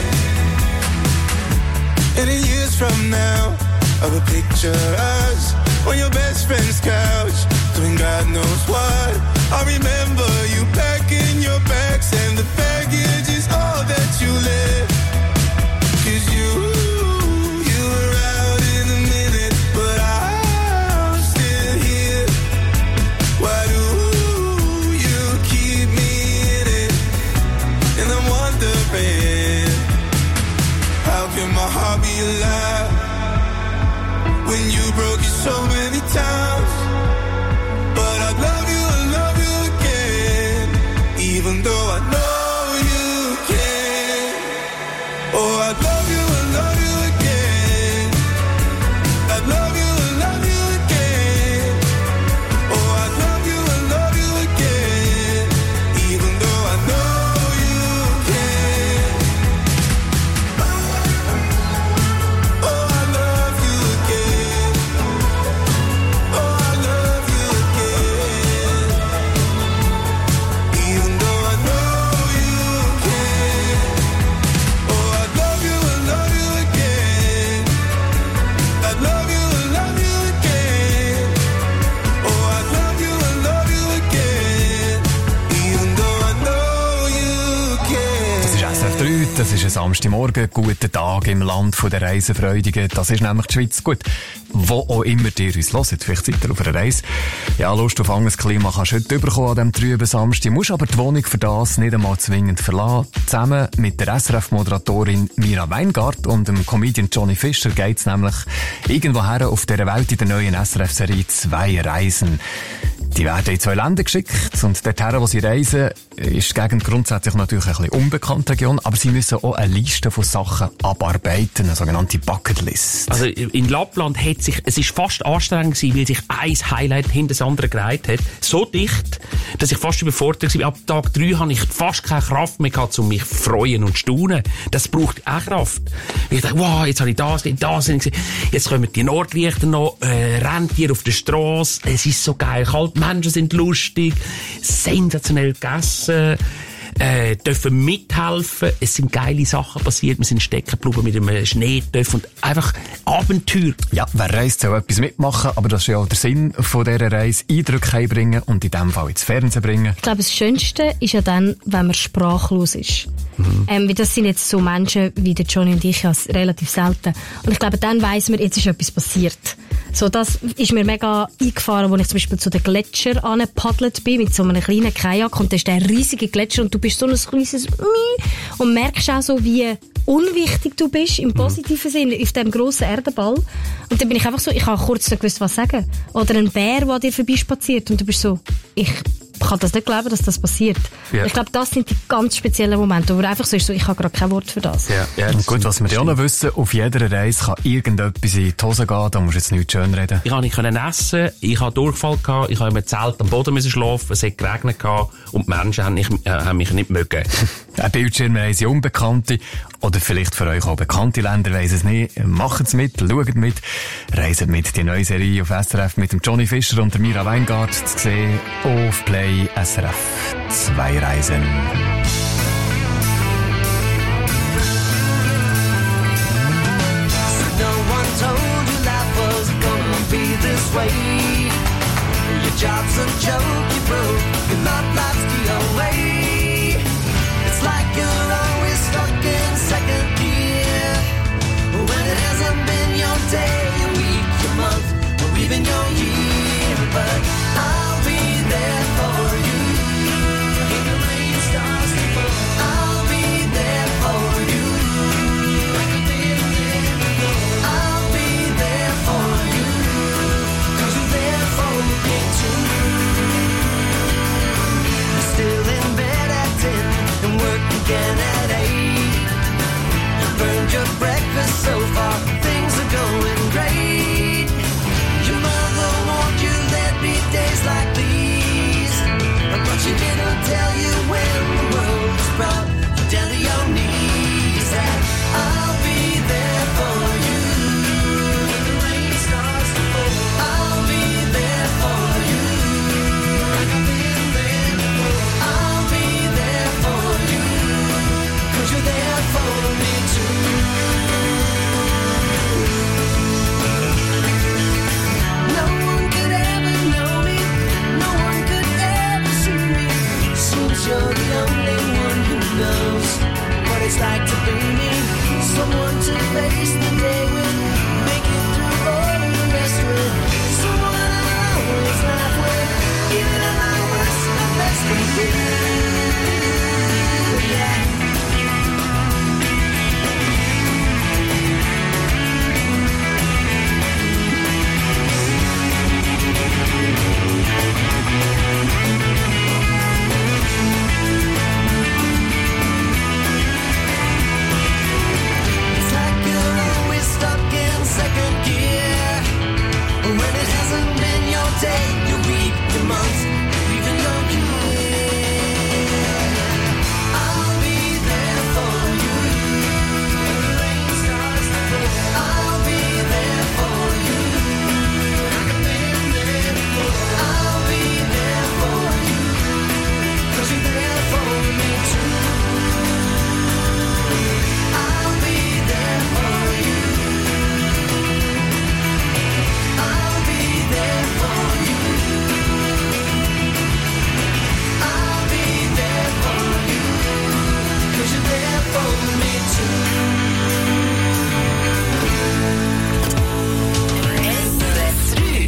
And in years from now, I will picture us on your best friend's couch, doing God knows what. I remember you packing your bags, and the baggage is all that you left. Cause you, you were out in a minute, but I'm still here. Why do you keep me in it? And I'm wondering, how can my heart be alive when you broke it so many times? But I'd love you, I love you again, even though I know you can. Oh, I'd love you, I love you again. I'd love you, I love you again. Oh, I'd love you, I love you again, even though I know you can. Oh, I love you again. Oh, I love you again, even though I know you can. Oh, I love you, I love you again. I love you, I love you again. Oh, I love you, I love you again, even though I know you can.
Das ist S R F drei, das ist ein Samstagmorgen, guten Tag im Land der Reisefreudigen. Das ist nämlich die Schweiz. Gut, wo auch immer ihr uns hört, vielleicht seid ihr auf einer Reise. Ja, Lust auf anderes Klima kannst du heute bekommen an diesem trüben Samstag. Musst aber die Wohnung für das nicht einmal zwingend verlassen. Zusammen mit der S R F-Moderatorin Mira Weingart und dem Comedian Johnny Fischer geht's nämlich irgendwoher auf dieser Welt in der neuen S R F-Serie «Zwei Reisen». Die werden in zwei Länder geschickt und dorthin, wo sie reisen, ist die Gegend grundsätzlich natürlich ein bisschen unbekannte Region, aber sie müssen auch eine Liste von Sachen abarbeiten, eine sogenannte Bucketlist.
Also in Lappland hat sich, es ist fast anstrengend gewesen, weil sich ein Highlight hinter das andere gereiht hat. So dicht, dass ich fast überfordert war. Ab Tag drei habe ich fast keine Kraft mehr gehabt, um mich zu freuen und staunen. Das braucht auch Kraft. Ich dachte, wow, jetzt habe ich das, das, das. Jetzt kommen die Nordlichter noch, äh, Rentiere auf der Strasse. Es ist so geil, kalt. Menschen sind lustig, sensationell gegessen, äh, dürfen mithelfen. Es sind geile Sachen passiert. Wir sind stecken geblieben mit einem Schneetöpf und einfach Abenteuer.
Ja, wer reist, soll etwas mitmachen, aber das ist ja auch der Sinn von dieser Reise. Eindrücke heimbringen und in diesem Fall ins Fernsehen bringen.
Ich glaube, das Schönste ist ja dann, wenn man sprachlos ist. Mhm. Ähm, weil das sind jetzt so Menschen wie der Johnny und ich ja relativ selten. Und ich glaube, dann weiss man, jetzt ist etwas passiert. So, das ist mir mega eingefahren, als ich zum Beispiel zu den Gletscher angepaddelt bin, mit so einem kleinen Kajak, und da ist der riesige Gletscher und du bist so ein kleines Mie und merkst auch so, wie unwichtig du bist, im positiven Sinne, auf diesem grossen Erdenball. Und dann bin ich einfach so, ich habe kurz nicht gewusst, was sagen. Oder ein Bär, der dir vorbeispaziert und du bist so, ich kann das nicht glauben, dass das passiert. Ja. Ich glaube, das sind die ganz speziellen Momente, wo einfach so ist, so, ich habe gerade kein Wort für das.
Ja, ja, das gut, was wir ja noch wissen, auf jeder Reise kann irgendetwas in die Hose gehen, da musst du jetzt nicht schön reden.
Ich habe nicht essen, ich habe Durchfall gehabt, ich habe im Zelt am Boden müssen schlafen, es hat geregnet gehabt und die Menschen haben, nicht, äh, haben mich nicht mögen.
Ein Bildschirmreise Unbekannte oder vielleicht für euch auch bekannte Länder, weiss es nicht. Macht's mit, schaut mit, reiset mit die neue Serie auf S R F mit dem Johnny Fischer und der Mira Weingart zu sehen auf Play S R F. Zwei Reisen.
No one told you life was gonna be this way. Your job's a joke you broke, your love life's the way. It's like you're always stuck in second gear. When it hasn't been your day, you again at eight. You burned your breakfast so far, things are going great. Your mother warned you there'd be days like these, but she didn't tell you when the world was brought down to your knees. That I'll be there for you when the rain starts to fall. I'll be there for you like I've been there before. I'll be there for you 'cause you're there for me too. No one could ever know me, no one could ever see me. Seems you're the only one who knows what it's like to be me. Someone to face the day with, make it through all of the rest with. Someone I'll always laugh with, even at my worst, my best with you. Yeah. It's like you're always stuck in second gear. When it hasn't been your day, your week, your month, even your year. I'll be there for you when the rain starts to fall. I'll be there for you like I've been there before. I'll be there for you 'cause you're there for me too. I'll be there for you. I'll be there for you. I'll be there for you 'cause you're there for me too. S R F drei.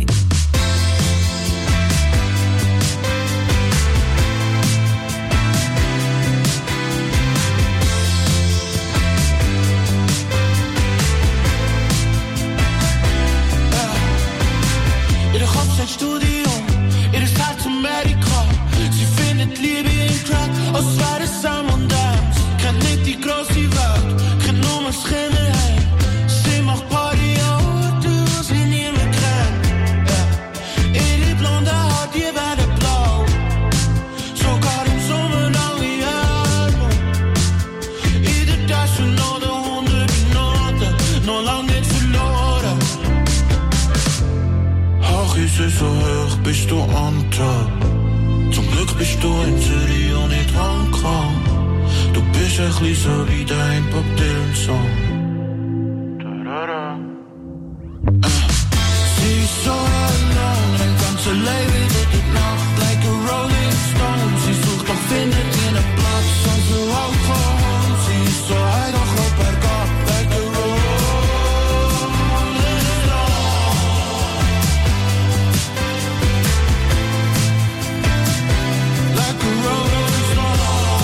Ihr Kopf sein Studium, ihr Herz Amerika. Sie findet Liebe in Crack, als wäre es Sam und Dance. Kennt nicht die grosse Welt, kennt nur das Kinderheim. Sie macht Party an Orten, wo sie niemand kennt. Ja. Ihre blonde Haare, die werden blau. Sogar im Sommer lange Ärmel. In der Tasche noch der hundert Noten, noch lang nicht verloren. Ach, ist es so hoch, bist du on top. Zum Glück bist du in Zürich und nicht Hongkong. Du bist ein bisschen so wie dein Bob Dylan-Song. Sie ist so alone, ein ganzer Leben durch die Nacht, like a rolling stone. Sie sucht und findet ihren Platz, und so Alkohol. Sie ist so high, doch auf bergab, like a rolling stone. Like a rolling stone.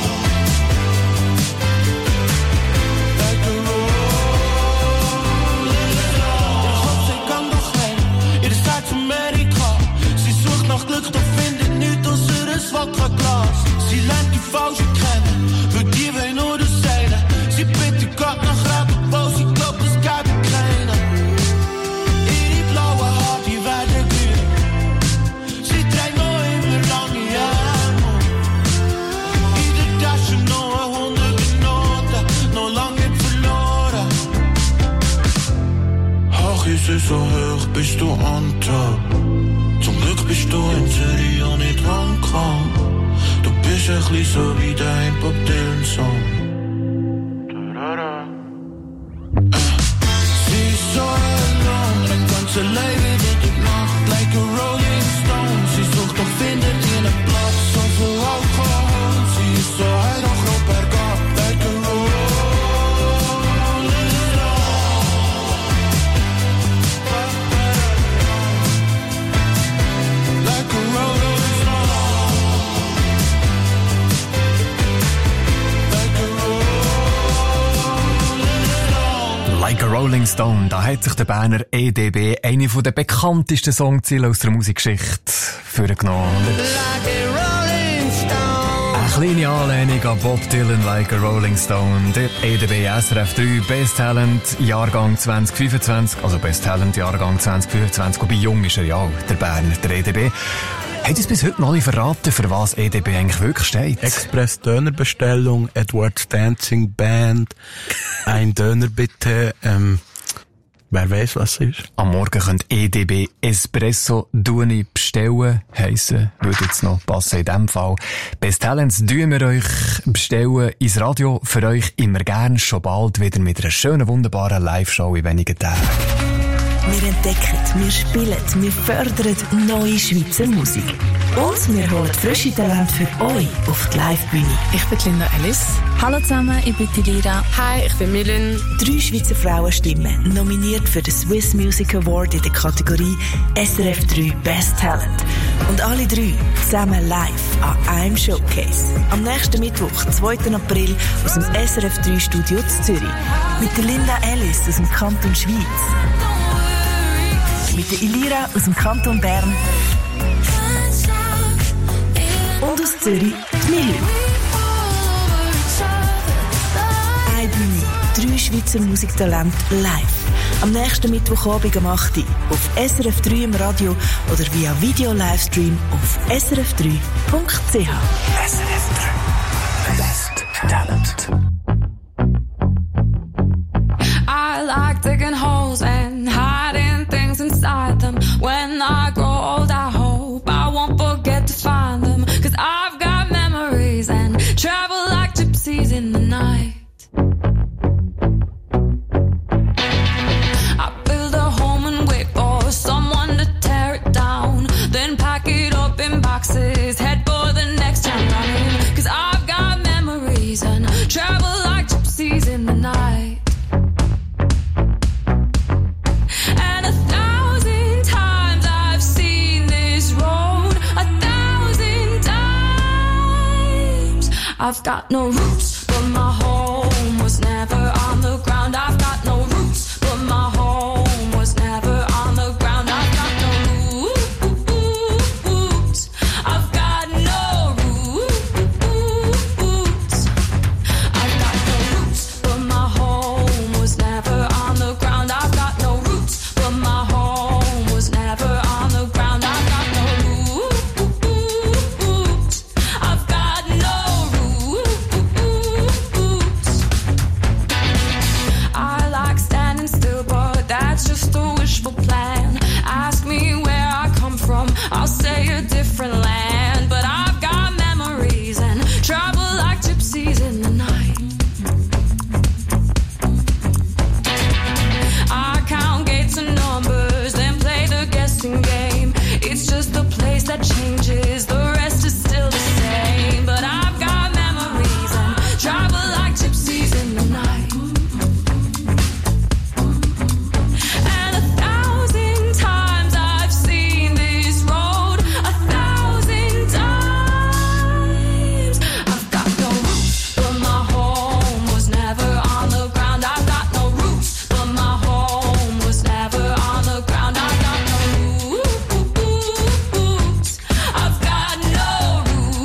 Like a rolling stone. Ihr Kopf, sie kann doch heim, ihr Herz Amerika. Sie sucht nach Glück, doch findet nichts außer ein Wodka-Glas. Sie lernt die Falschen kennen, weil die will nur das eine. Sie bittet Gott nach Rat, obwohl sie glaubt, es gäbe keinen. Ihre blauen Haare, die werden grün. Sie trägt noch immer lange Ärmel. In der Tasche noch ein hundert Noten, noch lange nicht verloren. Ach, ist es so hoch, bist du on top. Zum Glück bist du in Zürich und nicht Hongkong. Du bist ein bisschen so wie dein Bob Dylan-Song. Sie ist so alone, ein ganzer Leben durch die Nacht, like a rolling stone. Sie sucht und findet ihren Platz, und so Alkohol. Sie ist so high, doch auf bergab, like a rolling stone. Like a rolling
Like a Rolling Stone, da hat sich der Berner E D B eine der bekanntesten Songziele aus der Musikgeschichte vorgenommen.
Like a rolling stone.
kleine Anlehnung an Bob Dylan like a Rolling Stone. Der E D B S R F drei Best Talent Jahrgang zwanzig fünfundzwanzig, also Best Talent Jahrgang zwanzig fünfundzwanzig, wobei jung ist er ja auch, der Berner, der E D B. Hat uns bis heute noch nicht verraten, für was E D B eigentlich wirklich steht?
Express Dönerbestellung, Edwards Dancing Band, ein Döner bitte, ähm, wer weiss, was es ist?
Am Morgen könnt E D B Espresso Duni bestellen, heissen, würde jetzt noch passen in dem Fall. Best Talents tun wir euch bestellen ins Radio, für euch immer gern, schon bald wieder mit einer schönen, wunderbaren Live-Show in wenigen Tagen.
Wir entdecken, wir spielen, wir fördern neue Schweizer Musik. Und wir holen frische Talente für euch auf die Live-Bühne.
Ich bin Linda Ellis. Hallo zusammen, ich bin Lira. Hi, ich bin Milin.
Drei Schweizer Frauenstimmen, nominiert für den Swiss Music Award in der Kategorie S R F drei Best Talent. Und alle drei zusammen live an einem Showcase. Am nächsten Mittwoch, zweiten April, aus dem S R F drei Studio zu Zürich. Mit der Linda Ellis aus dem Kanton Schweiz. Mit der Ilira aus dem Kanton Bern. Und aus Zürich die Milou. Eine Bühne, drei Schweizer Musiktalente live. Am nächsten Mittwochabend um acht Uhr auf S R F drei im Radio oder via Video-Livestream auf s r f drei punkt c h.
S R F drei Best Talent.
I like digging holes and hiding things inside them. When I grow old, I hope I won't forget to find them. Cause I've got memories and travel like gypsies in the night. I build a home and wait for someone to tear it down. Then pack it up in boxes, head for the next town running. Cause I've got memories and travel like gypsies in the night. I've got no roots, but my home was never on the ground. I've got no roots, but my home was never on the ground. I've got no roots. I've got no roots. I've got no roots, but my home was never on the ground. I've got no roots, but my home was never on the ground. I've got no roots. I've got no I like standing still, but that's just a wishful plan. Ask me where I come from, I'll say a different land. But I've got memories and travel like gypsies in the night. I count gates and numbers, then play the guessing game. It's just a place that changes, the rest is still the same. But I've got memories and travel like gypsies in the night. And a thousand times I've seen this road, a thousand times. I've got no roots, but my home was never on the ground. I've got no roots, but my home was never on the ground. I've got no roots. I've got no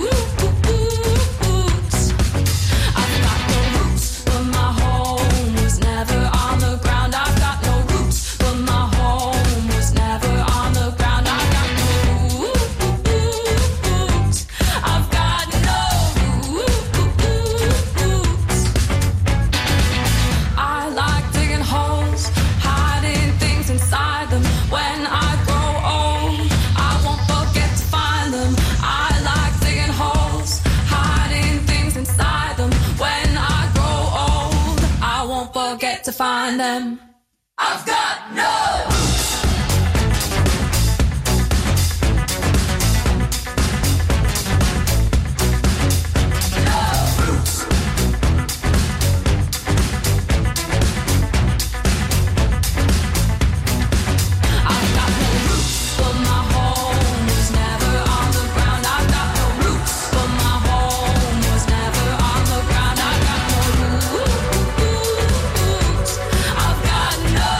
roots. I've got no roots, but my home was never on the ground. I've got no roots, but my home was never on the ground. I've got no roots. I've got no roots. I like digging holes, hiding things inside them. When I grow old, I won't forget to find them. I like digging holes, hiding things inside them. When I grow old, I won't forget to find them. I've got no I've got no roots, but my home was never on the ground. I've got no roots, but my home was never on the ground. I've got no roots. I've got no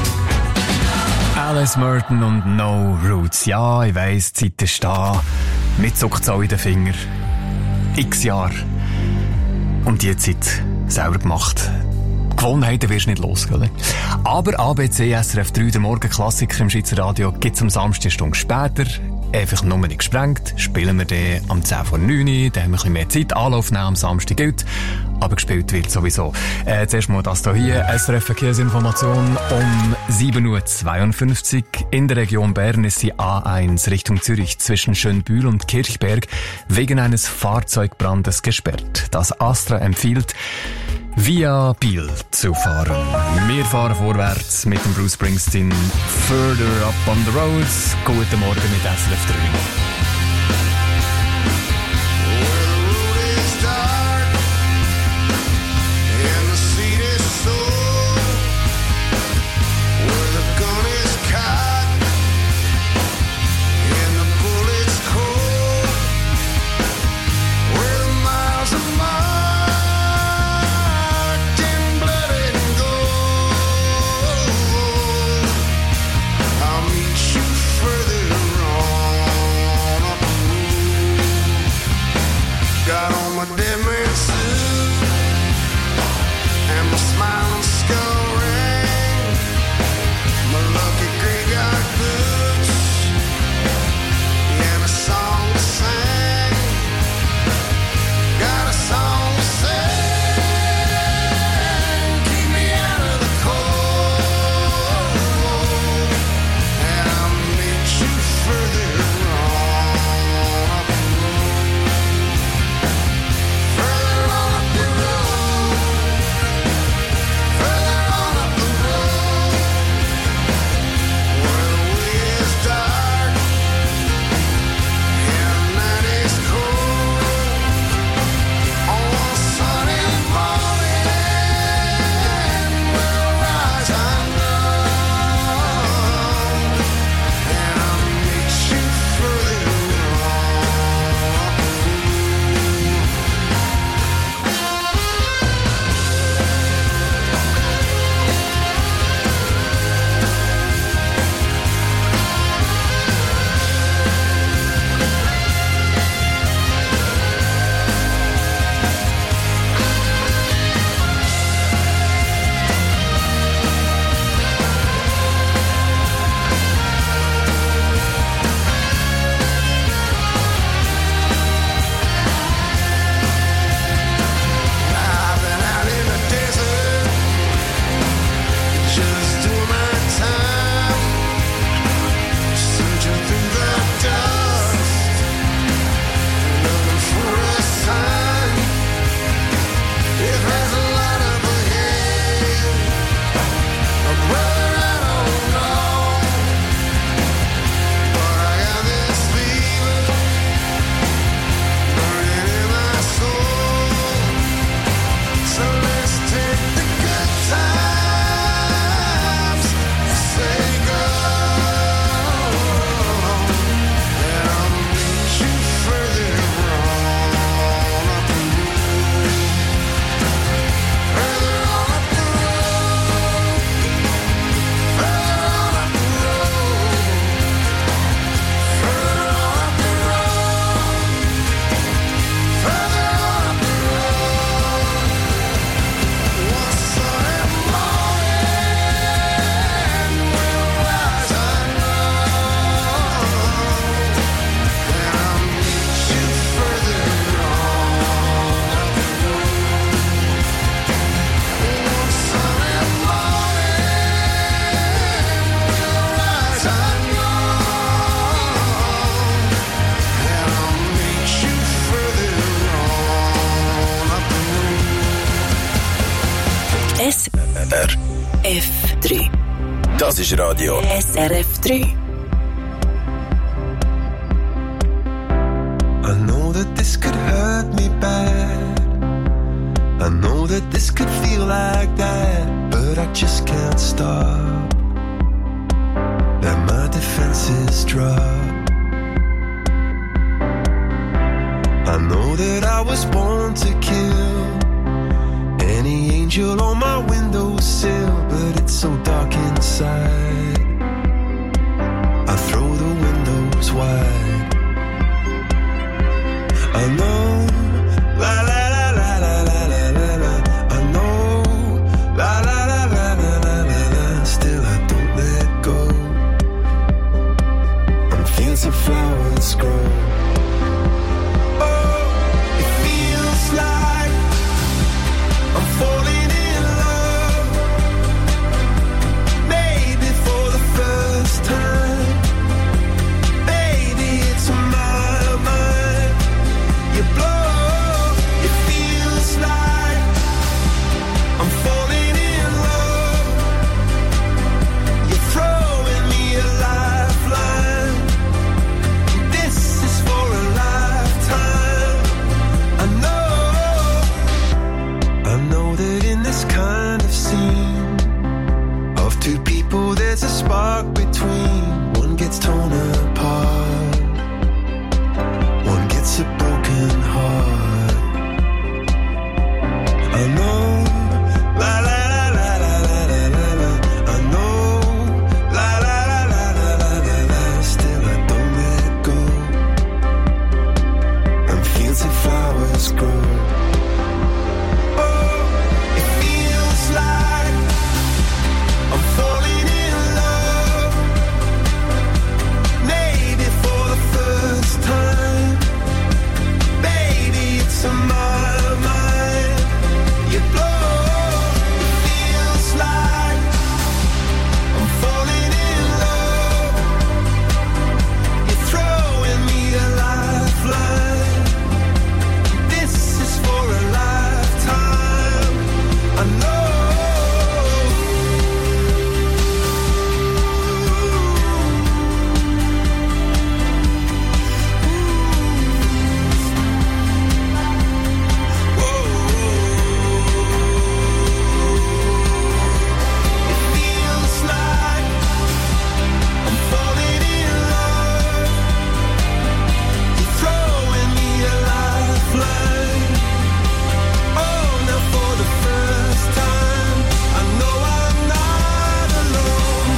Alice Merton und No Roots. Ja, ich weiss, die Zeit ist da. Mit zuckt es auch in den Finger. X Jahre. Und die Zeit selber gemacht. Gewohnheiten wirst du nicht los, oder? Aber A B C S R F drei, der Morgenklassiker im Schweizer Radio, gibt es am Samstag eine Stunde später. Einfach nur nicht gesprengt. Spielen wir den am zehn vor neun. Dann haben wir ein bisschen mehr Zeit. Anlauf nehmen am Samstag gilt. Aber gespielt wird sowieso. Äh, zuerst mal das hier. S R F Verkehrsinformation um sieben Uhr zweiundfünfzig. In der Region Bern ist die A eins Richtung Zürich zwischen Schönbühl und Kirchberg wegen eines Fahrzeugbrandes gesperrt. Das Astra empfiehlt, via Biel zu fahren. Wir fahren vorwärts mit dem Bruce Springsteen. Further up on the roads. Guten Morgen mit S R F drei.
S R F drei. Das ist Radio S R F drei.
I know that this could hurt me bad. I know that this could feel like that, but I just can't stop. And my defenses drop. I know that I was born to kill any angel on my windowsill, but it's so dark inside. I throw the windows wide. I know, la la la la la la la la la. I know, la la la la la la la la. Still I don't let go. And fields of flowers grow. Oh, it feels like I'm falling in love. Maybe for the first time. Baby, it's on my mind. You blow, it feels like I'm falling in love. You're throwing me a lifeline. This is for a lifetime. I know, I know that in this kind of scene of two people there's a spark between. One gets torn apart, one gets a broken heart. I know, la la la la la la la la la. I know, la la la la la la la la. Still I don't let go. And fields of flowers grow. Oh, it feels like I'm falling in love. Maybe for the first time. Baby, it's on my mind. You blow, it feels like I'm falling in love. You're throwing me a lifeline. This is for a lifetime. I know. Feels like I'm falling in love. You're throwing me a lifeline. Oh, now for the first time, I know I'm not alone.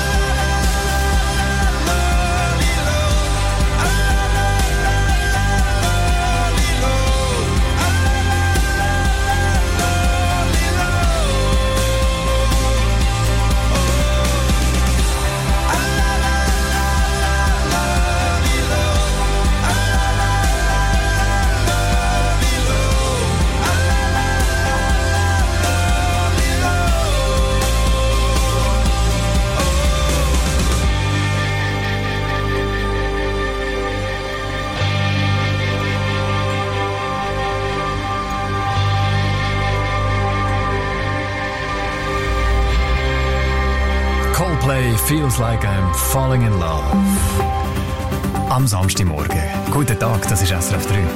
Coldplay, Feels Like I'm Falling in Love. Am Samstagmorgen. Guten Tag, das ist S R F drei.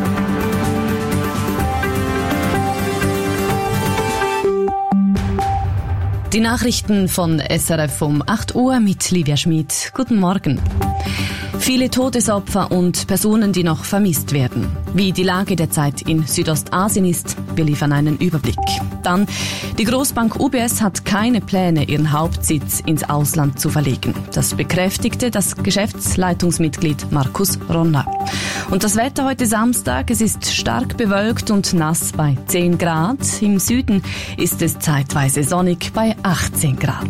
Die Nachrichten von S R F um acht Uhr mit Livia Schmid. Guten Morgen. Viele Todesopfer und Personen, die noch vermisst werden. Wie die Lage derzeit in Südostasien ist, wir liefern einen Überblick. Dann, die Großbank U B S hat keine Pläne, ihren Hauptsitz ins Ausland zu verlegen. Das bekräftigte das Geschäftsleitungsmitglied Markus Ronner. Und das Wetter heute Samstag, es ist stark bewölkt und nass bei zehn Grad. Im Süden ist es zeitweise sonnig bei achtzehn Grad.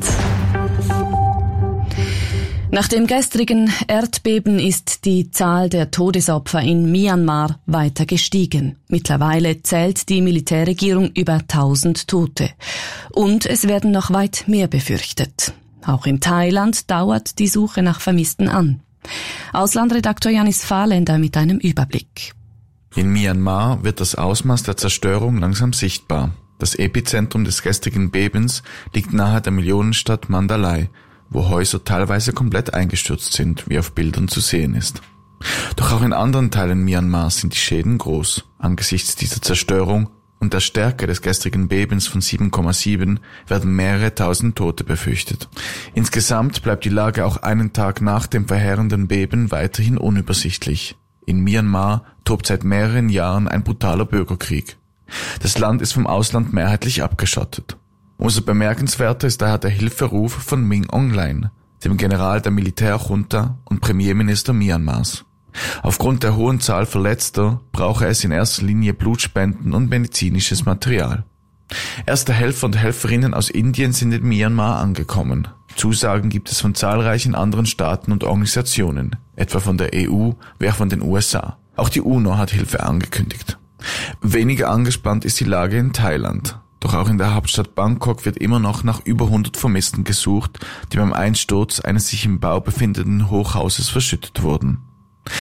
Nach dem gestrigen Erdbeben ist die Zahl der Todesopfer in Myanmar weiter gestiegen. Mittlerweile zählt die Militärregierung über tausend Tote. Und es werden noch weit mehr befürchtet. Auch in Thailand dauert die Suche nach Vermissten an. Auslandredaktor Janis Fahrländer mit einem Überblick.
In Myanmar wird das Ausmaß der Zerstörung langsam sichtbar. Das Epizentrum des gestrigen Bebens liegt nahe der Millionenstadt Mandalay, wo Häuser teilweise komplett eingestürzt sind, wie auf Bildern zu sehen ist. Doch auch in anderen Teilen Myanmars sind die Schäden groß. Angesichts dieser Zerstörung und der Stärke des gestrigen Bebens von sieben Komma sieben werden mehrere tausend Tote befürchtet. Insgesamt bleibt die Lage auch einen Tag nach dem verheerenden Beben weiterhin unübersichtlich. In Myanmar tobt seit mehreren Jahren ein brutaler Bürgerkrieg. Das Land ist vom Ausland mehrheitlich abgeschottet. Umso bemerkenswerter ist daher der Hilferuf von Min Aung Hlaing, dem General der Militärjunta und Premierminister Myanmars. Aufgrund der hohen Zahl Verletzter brauche es in erster Linie Blutspenden und medizinisches Material. Erste Helfer und Helferinnen aus Indien sind in Myanmar angekommen. Zusagen gibt es von zahlreichen anderen Staaten und Organisationen, etwa von der E U wie auch von den U S A. Auch die UNO hat Hilfe angekündigt. Weniger angespannt ist die Lage in Thailand. Doch auch in der Hauptstadt Bangkok wird immer noch nach über hundert Vermissten gesucht, die beim Einsturz eines sich im Bau befindenden Hochhauses verschüttet wurden.